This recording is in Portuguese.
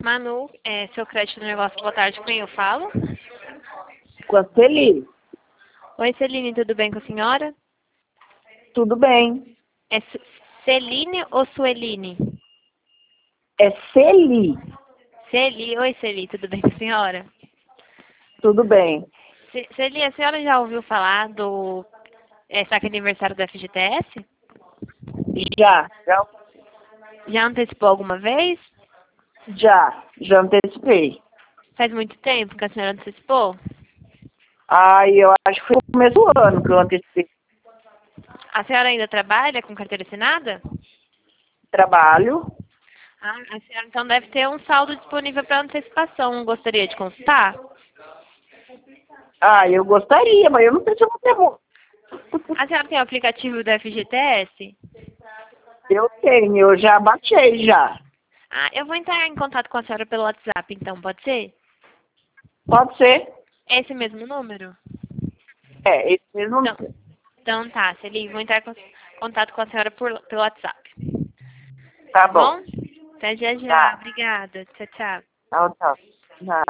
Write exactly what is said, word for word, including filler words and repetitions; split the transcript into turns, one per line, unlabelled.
Manu, é, seu crédito no negócio, boa tarde, com quem eu falo?
Com a Celi.
Oi, Celine, tudo bem com a senhora?
Tudo bem.
É Su- Celine ou Sueline?
É Celi.
Celi, oi Celi, tudo bem com a senhora?
Tudo bem.
Ce- Celi, a senhora já ouviu falar do é, saque aniversário do F G T S?
Já. Já.
Já antecipou alguma vez?
Já. Já antecipei.
Faz muito tempo que a senhora antecipou?
Ah, eu acho que foi no começo do ano que eu antecipei.
A senhora ainda trabalha com carteira assinada?
Trabalho.
Ah, a senhora então deve ter um saldo disponível para antecipação. Gostaria de consultar?
Ah, eu gostaria, mas eu não sei se eu vou ter muito.
A senhora tem o aplicativo do F G T S?
Eu tenho, eu já baixei já.
Ah, eu vou entrar em contato com a senhora pelo WhatsApp, então, pode ser?
Pode ser?
É esse mesmo número?
É, esse mesmo.
Então, então tá, Celine, vou entrar em contato com a senhora por, pelo WhatsApp.
Tá
Tá
bom.
bom? Até já já.
Tá.
Obrigada. Tchau, tchau.
Tchau, tchau. Tá.